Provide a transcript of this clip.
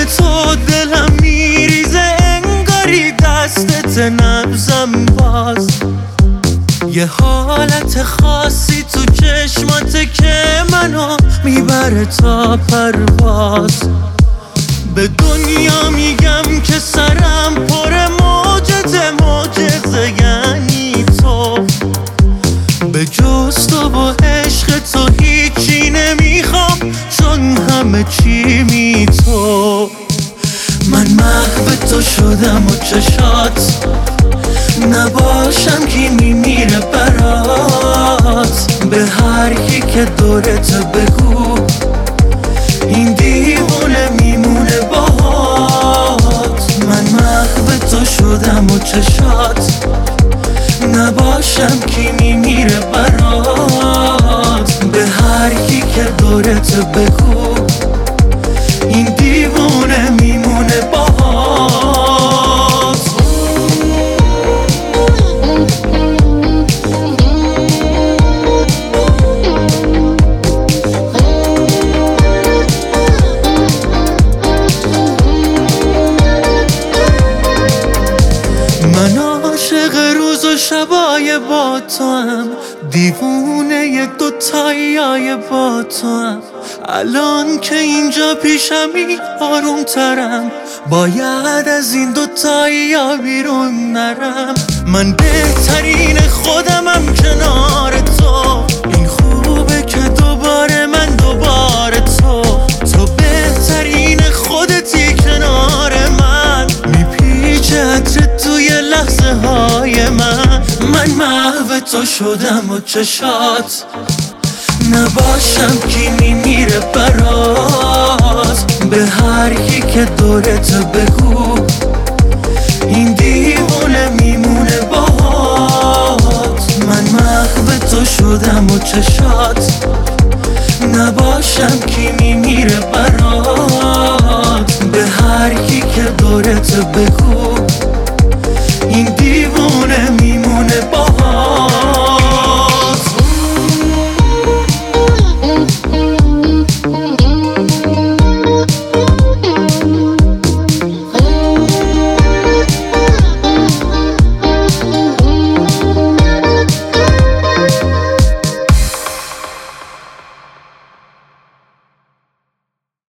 تو دلم میریزه، انگاری دستت نبزم باز. یه حالت خاصی تو چشماته که منو میبره تا پرواز. به دنیا میگم که سرم پر معجزه یعنی تو. به جز تو و عشق تو هیچی نمیخوام، چون همه چی می تو. من محو تو شدم و چشات نباشم کی میمیره برات. به هر کی که دورت بگو این دیوونه میمونه باهات. من محو تو شدم و چشات نباشم کی میمیره برات. به هر کی که دورت بگو این دیوونه میمونه باهات. من عاشق روز و شبای با تو هم، دیوونه دوتایی با تو هم. الان که اینجا پیشمی آروم ترم، باید از این دوتایی بیرون نرم. من بهترین خودمم کنار تو، این خوبه که دوباره من دوباره تو. تو بهترین خودتی کنار من، میپیچه عطرت توی لحظه های من. من محو تو شدم و چشات نباشم کی میمیره برات. به هر کی که دورت بگو این دیوونه میمونه باهات. من محو تو شدم و چشات نباشم کی میمیره برات. به هر کی که دورت بگو این دیوونه میمونه باهات.